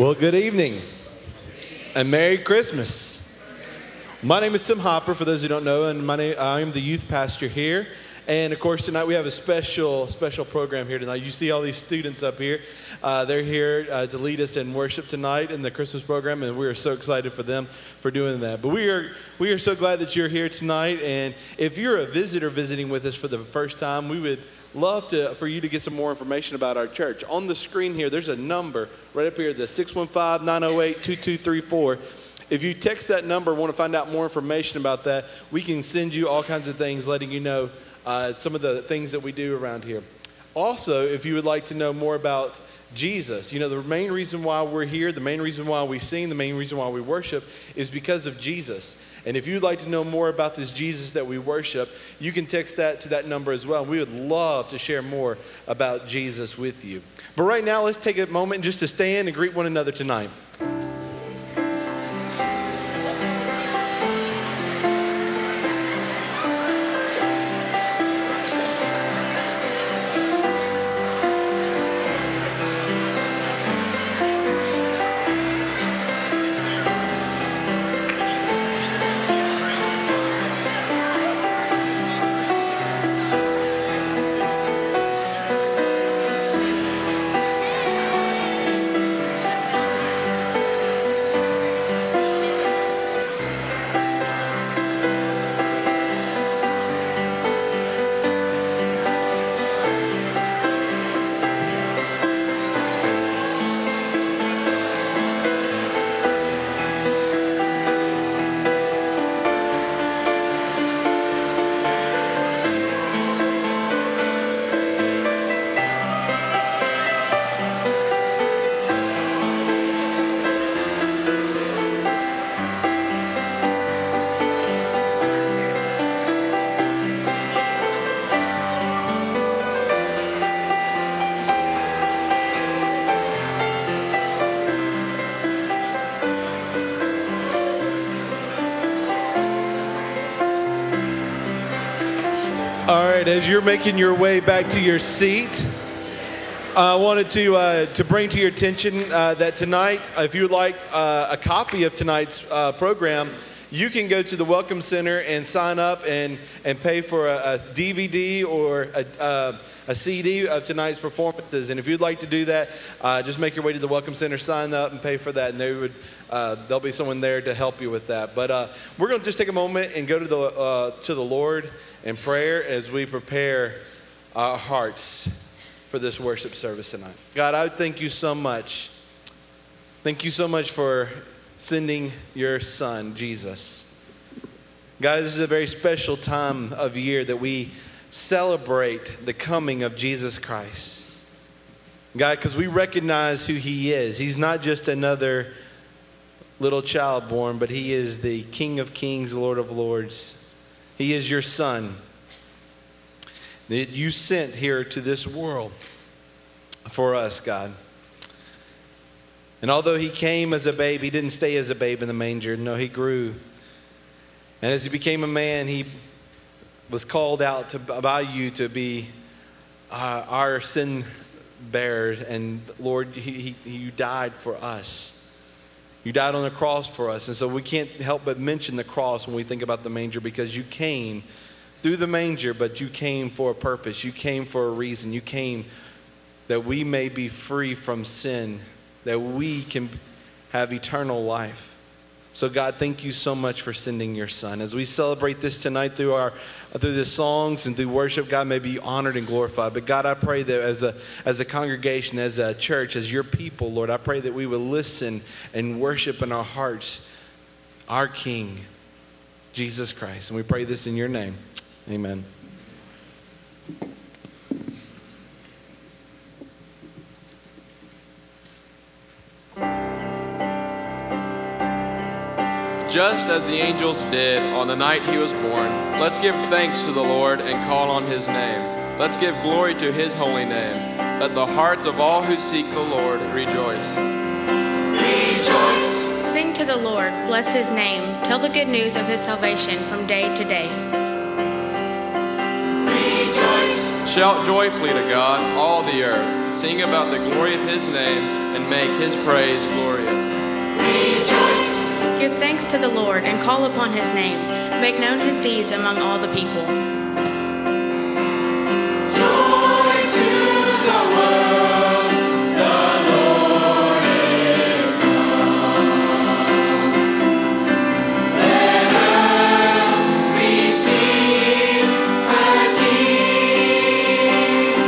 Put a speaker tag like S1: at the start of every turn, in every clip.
S1: Well, good evening and Merry Christmas. My name is Tim Hopper, for those who don't know, and I am the youth pastor here. And of course, tonight we have a special program here tonight. You see all these students up here. They're here to lead us in worship tonight in the Christmas program, and we are so excited for them for doing that. But we are so glad that you're here tonight. And if you're a visitor visiting with us for the first time, we would love for you to get some more information about our church. On the screen here, there's a number right up here, the 615-908-2234. If you text that number and want to find out more information about that, we can send you all kinds of things letting you know some of the things that we do around here. Also, if you would like to know more about Jesus, the main reason why we're here, the main reason why we sing, the main reason why we worship is because of Jesus. And if you'd like to know more about this Jesus that we worship, you can text that to that number as well. We would love to share more about Jesus with you. But right now, let's take a moment just to stand and greet one another tonight. All right, as you're making your way back to your seat, I wanted to bring to your attention that tonight, if you would like a copy of tonight's program, you can go to the Welcome Center and sign up and pay for a DVD or a CD of tonight's performances. And if you'd like to do that, just make your way to the Welcome Center, sign up, and pay for that. And there'll be someone there to help you with that. But we're going to just take a moment and go to the Lord in prayer as we prepare our hearts for this worship service tonight. God, I thank you so much. Thank you so much for sending your son, Jesus. God, this is a very special time of year that we celebrate the coming of Jesus Christ. God, because we recognize who he is. He's not just another little child born, but he is the King of Kings, Lord of Lords. He is your son that you sent here to this world for us, God. And although he came as a babe, he didn't stay as a babe in the manger. No, he grew. And as he became a man, he was called out by you to be our sin bearer. And Lord, you died for us. You died on the cross for us. And so we can't help but mention the cross when we think about the manger, because you came through the manger, but you came for a purpose. You came for a reason. You came that we may be free from sin, that we can have eternal life. So God, thank you so much for sending your son. As we celebrate this tonight through the songs and through worship, God may be honored and glorified. But God, I pray that as a congregation, as a church, as your people, Lord, I pray that we will listen and worship in our hearts our King, Jesus Christ. And we pray this in your name. Amen.
S2: Just as the angels did on the night he was born, let's give thanks to the Lord and call on his name. Let's give glory to his holy name. Let the hearts of all who seek the Lord rejoice.
S3: Rejoice! Sing to the Lord, bless his name. Tell the good news of his salvation from day to day.
S4: Rejoice!
S2: Shout joyfully to God, all the earth. Sing about the glory of his name and make his praise glorious.
S4: Rejoice.
S3: Give thanks to the Lord and call upon his name. Make known his deeds among all the people.
S4: Joy to the world, the Lord is come. Let earth receive her King.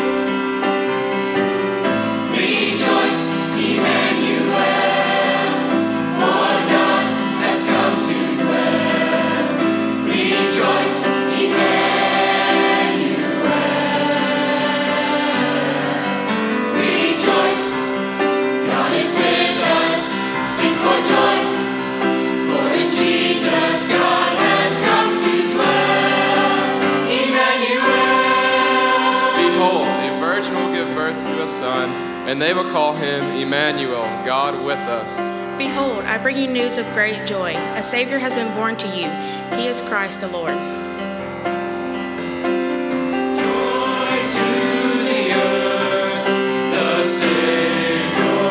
S4: Rejoice, Emmanuel, for God has come to dwell. Rejoice, Emmanuel. Rejoice, God is with us. Sing for joy, for in Jesus God has come to dwell. Emmanuel.
S2: Behold, a virgin will give birth to a son, and they will call him Emmanuel, God with us.
S3: Behold, I bring you news of great joy. A Savior has been born to you. He is Christ the Lord.
S4: Joy to the earth, the Savior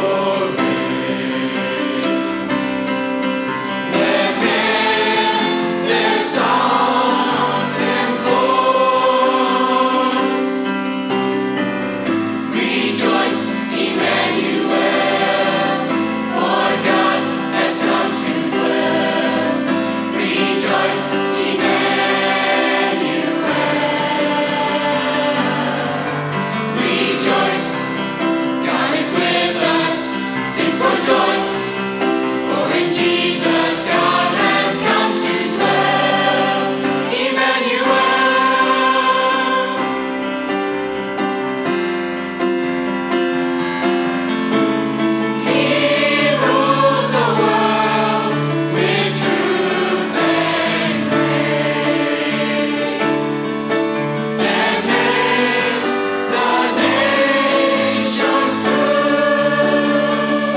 S4: reigns. Let men their songs employ. Rejoice, Emmanuel, for God has come to dwell. Rejoice, Emmanuel. Rejoice, God is with us. Sing for joy, for in Jesus God has come to dwell. Emmanuel. He rules the world with truth and grace, and makes the nations prove.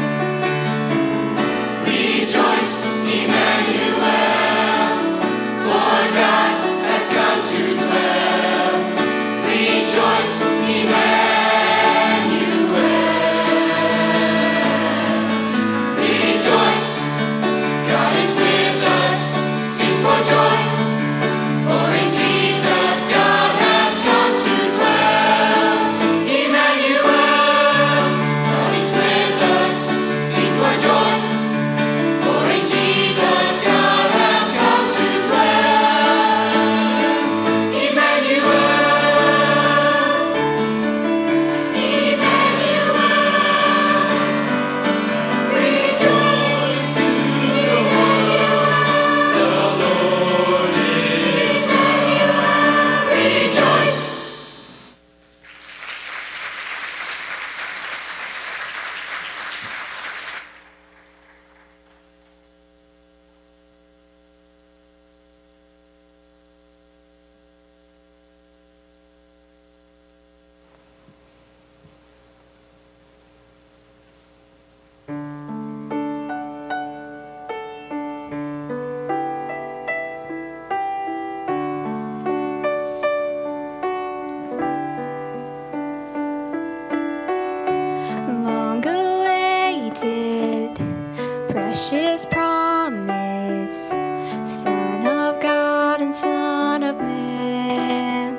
S4: Rejoice, Emmanuel, for God has come to dwell. Rejoice, Emmanuel. Rejoice, God is with us. Sing for joy, for in Jesus God has come to dwell. Emmanuel, God is with us. Sing for joy, for in Jesus God has come to dwell. Emmanuel, Emmanuel. Rejoice to the world, the Lord is come. Rejoice.
S5: Long awaited, precious promise, Son of God and Son of Man.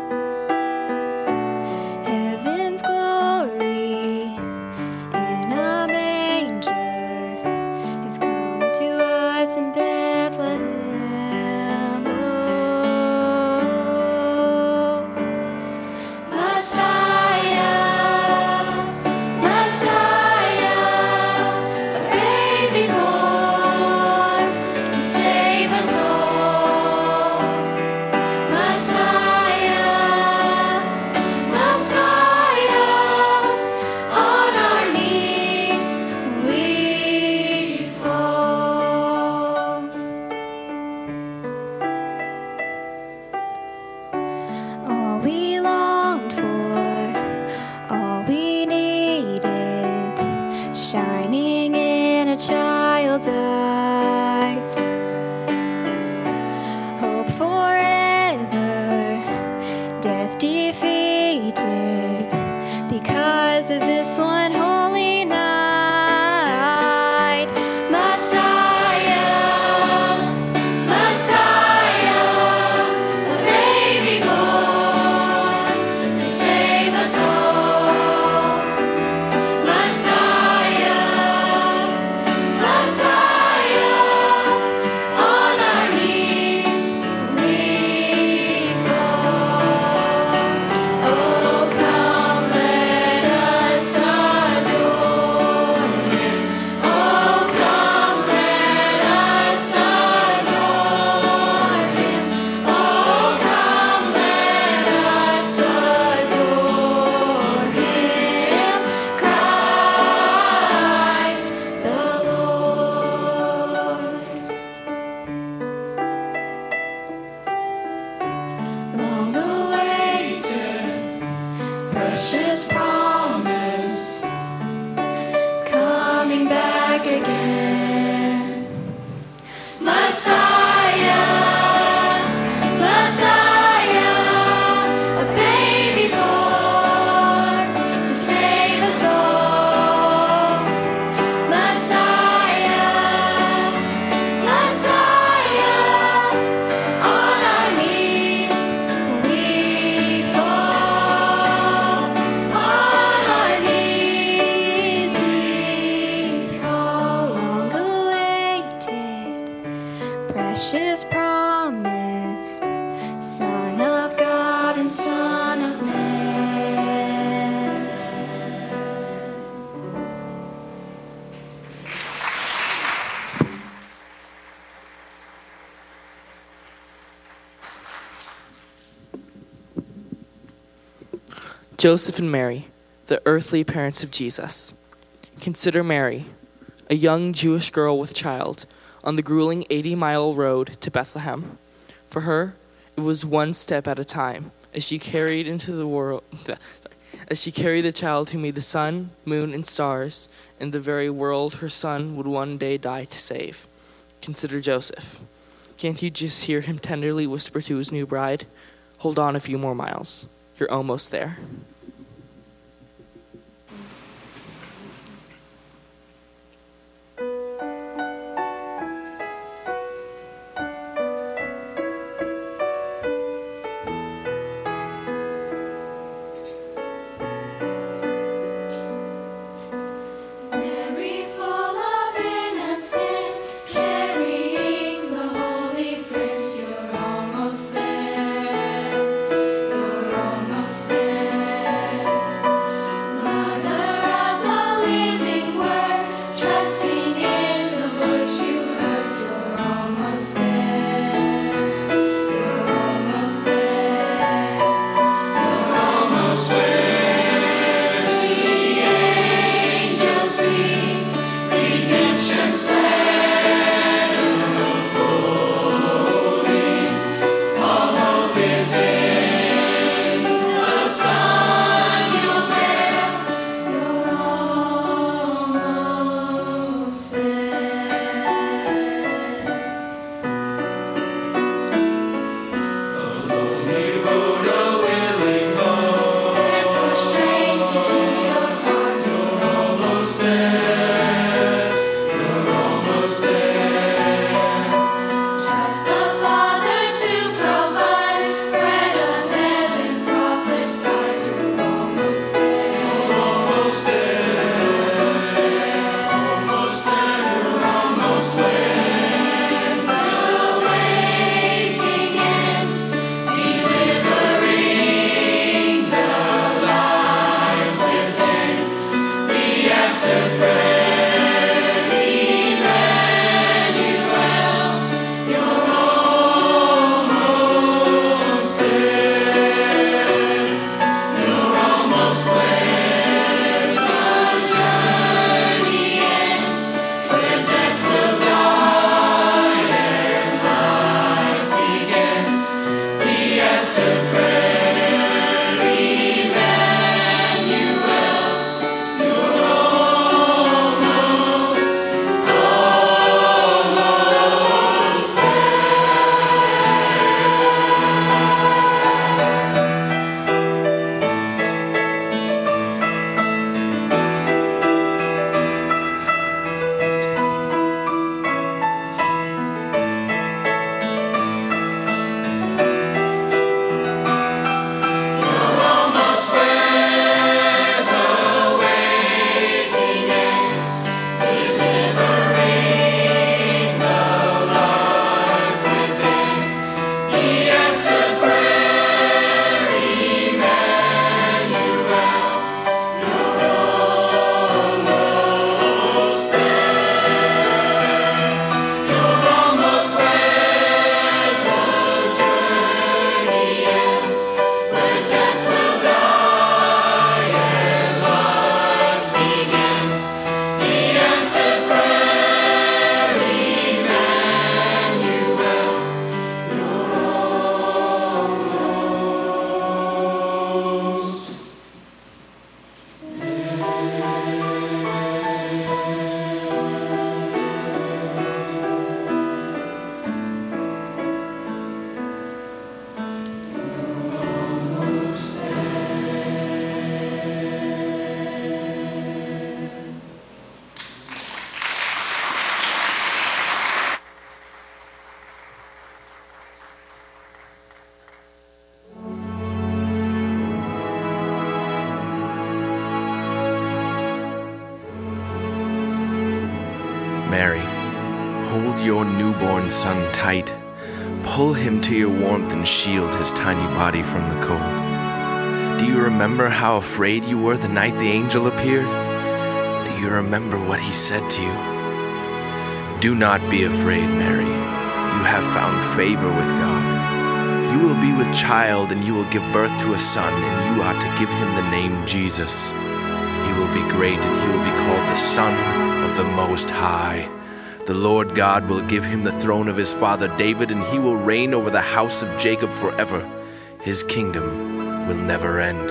S5: Heaven's glory in a manger is come to us in Bethlehem. Oh, Messiah, Messiah, a baby born to save us all. Messiah, Messiah, on our knees we fall. All we longed for, all we needed, shining in a child's eyes. Hope forever, death defeated.
S6: Joseph and Mary, the earthly parents of Jesus. Consider Mary, a young Jewish girl with child, on the grueling 80-mile road to Bethlehem. For her, it was one step at a time as she carried the child who made the sun, moon, and stars, and the very world her son would one day die to save. Consider Joseph. Can't you just hear him tenderly whisper to his new bride, "Hold on a few more miles. You're almost there."
S4: Mary, full of innocence, carrying the Holy Prince, you're almost there. You're almost there. Mother of the living Word, trusting in the voice you heard, you're almost there. You're almost there. You're almost where the angels sing redemption's plan unfolding. All hope is in the Son you'll bear. You're almost there. Therefore, strain to do your part. You're almost there. You're almost there. Trust the Father to provide bread of heaven prophesied. You're almost there. You're almost there. Almost there. Almost there. You're almost where the waiting ends, delivering the life within. The answered prayer, Emmanuel. You're almost there. You're almost where the journey ends, where death will die and life begins. The answered prayer, Emmanuel. You're almost
S7: Mary, hold your newborn son tight. Pull him to your warmth and shield his tiny body from the cold. Do you remember how afraid you were the night the angel appeared? Do you remember what he said to you? Do not be afraid, Mary. You have found favor with God. You will be with child, and you will give birth to a son, and you are to give him the name Jesus. He will be great, and he will be called the Son of the Most High. The Lord God will give him the throne of his father David, and he will reign over the house of Jacob forever. His kingdom will never end.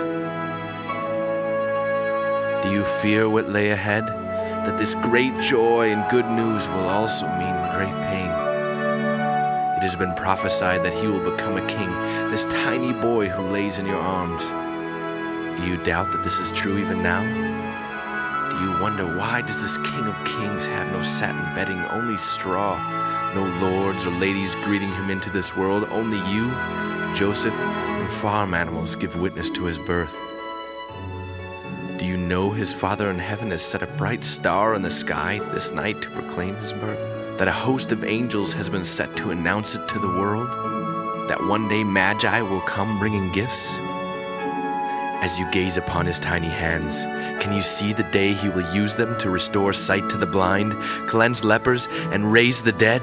S7: Do you fear what lay ahead? That this great joy and good news will also mean great pain. It has been prophesied that he will become a king, this tiny boy who lays in your arms. Do you doubt that this is true even now? Do you wonder, why does this King of Kings have no satin bedding, only straw? No lords or ladies greeting him into this world, only you, Joseph, and farm animals give witness to his birth. Do you know his Father in heaven has set a bright star in the sky this night to proclaim his birth? That a host of angels has been set to announce it to the world? That one day Magi will come bringing gifts? As you gaze upon his tiny hands, can you see the day he will use them to restore sight to the blind, cleanse lepers, and raise the dead?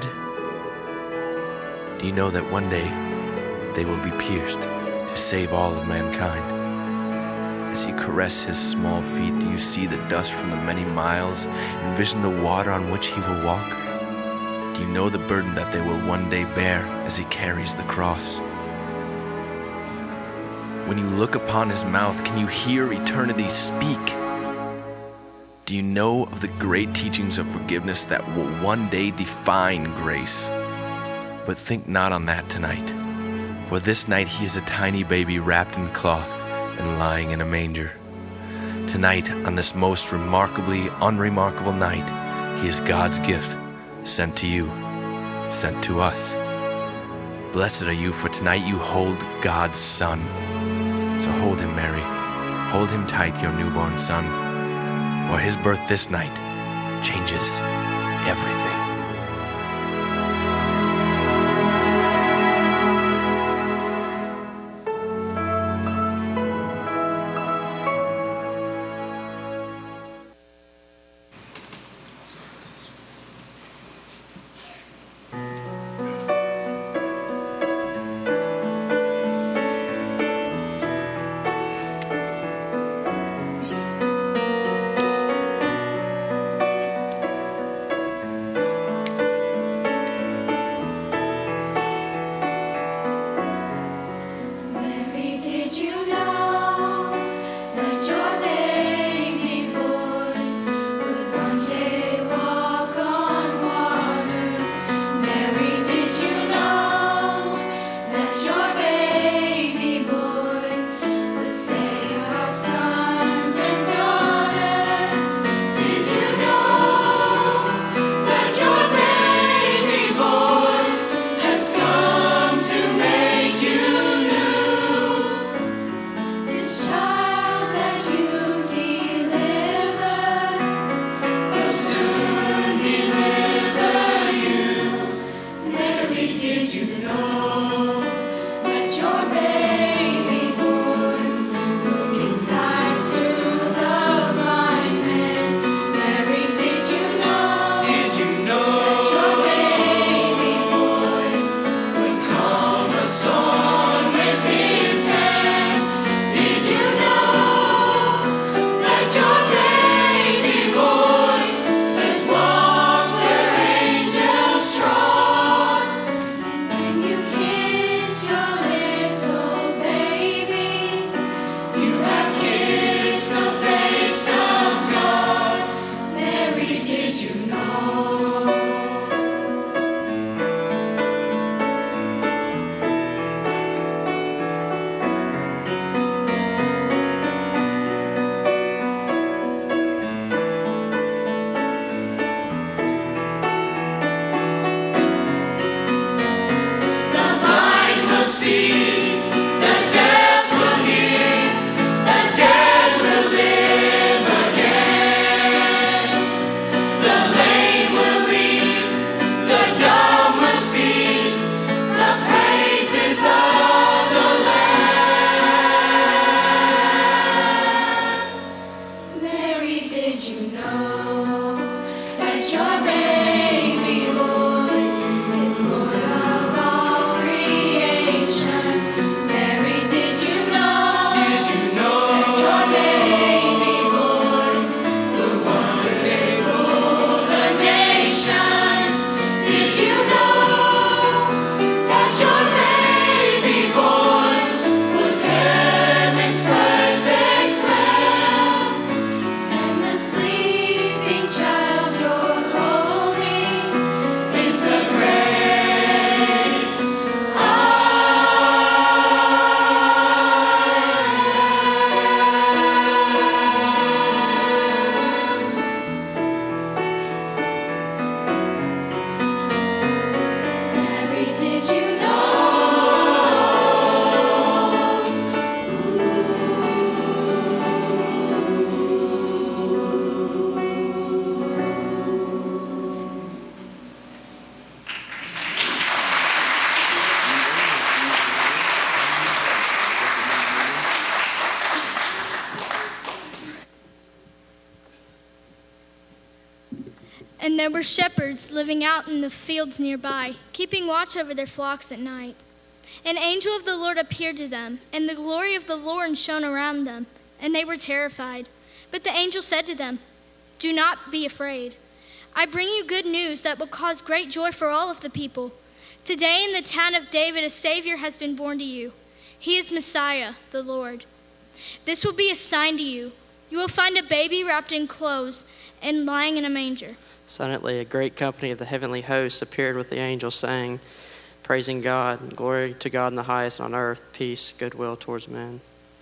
S7: Do you know that one day they will be pierced to save all of mankind? As you caress his small feet, do you see the dust from the many miles, envision the water on which he will walk? Do you know the burden that they will one day bear as he carries the cross? When you look upon his mouth, can you hear eternity speak? Do you know of the great teachings of forgiveness that will one day define grace? But think not on that tonight, for this night he is a tiny baby wrapped in cloth and lying in a manger. Tonight, on this most remarkably unremarkable night, he is God's gift, sent to you, sent to us. Blessed are you, for tonight you hold God's Son. So hold him, Mary. Hold him tight, your newborn son. For his birth this night changes everything.
S8: And there were shepherds living out in the fields nearby, keeping watch over their flocks at night. An angel of the Lord appeared to them, and the glory of the Lord shone around them, and they were terrified. But the angel said to them, "Do not be afraid. I bring you good news that will cause great joy for all of the people. Today in the town of David a Savior has been born to you. He is Messiah, the Lord. This will be a sign to you. You will find a baby wrapped in clothes and lying in a manger."
S9: Suddenly, a great company of the heavenly hosts appeared with the angel, saying, "Praising God, glory to God in the highest, on earth, peace, goodwill towards men."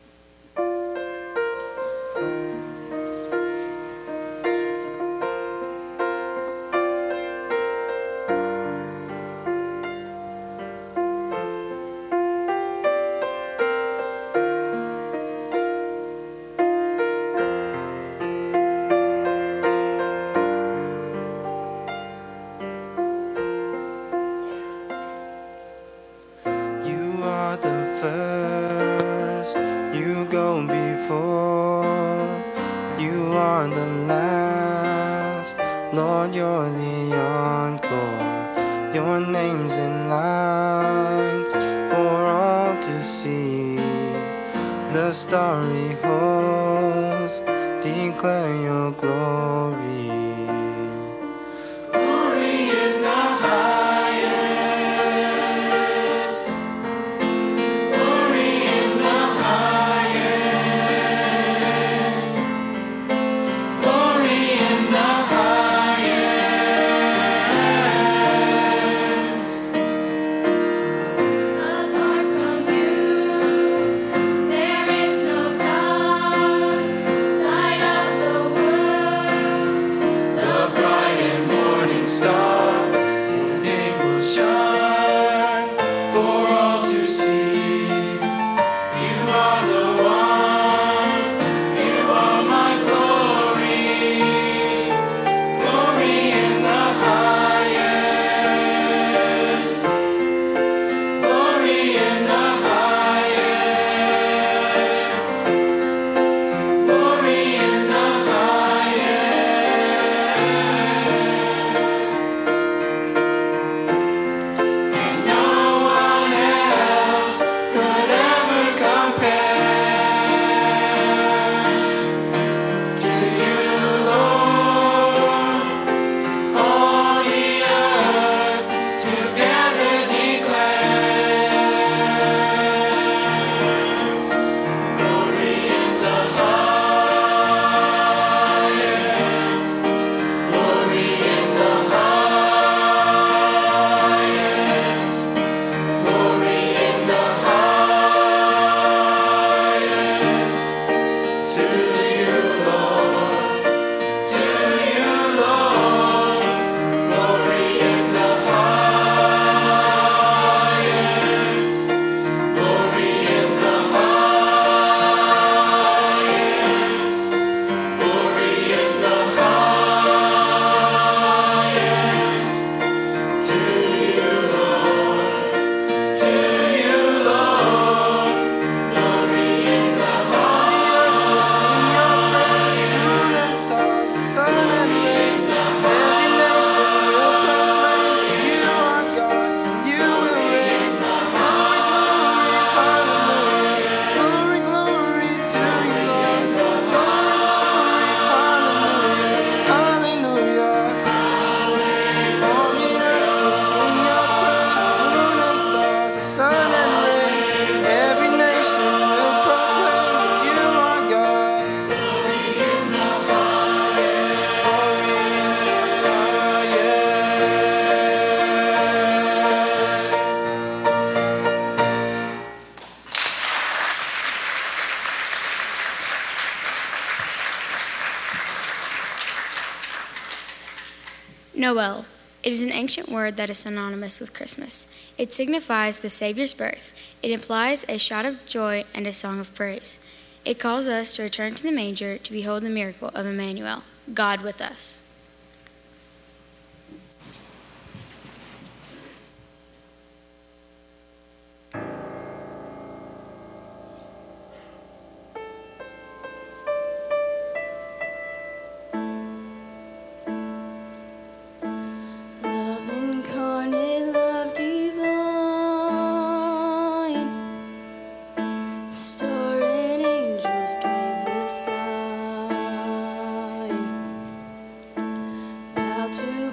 S3: Noel. It is an ancient word that is synonymous with Christmas. It signifies the Savior's birth. It implies a shout of joy and a song of praise. It calls us to return to the manger to behold the miracle of Emmanuel, God with us.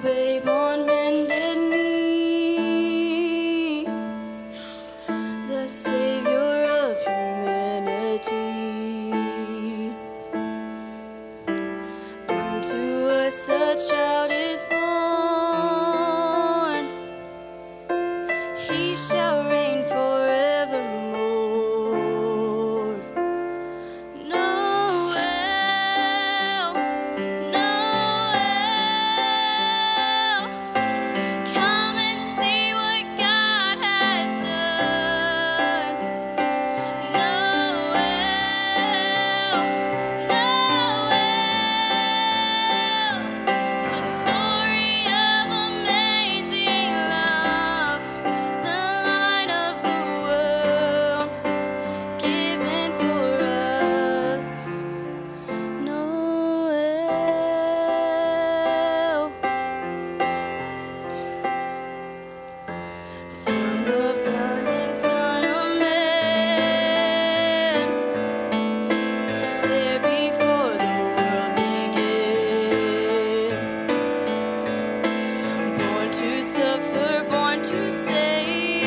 S10: babe on bended knee, the Savior of humanity. Unto us a child is born, he shall reign forevermore. Noel, Noel, come and see what God has done. Noel, Noel, the story of amazing love, the light of the world, given for us. Noel, Son of God and Son of Man, there before the world began, born to suffer, born to save.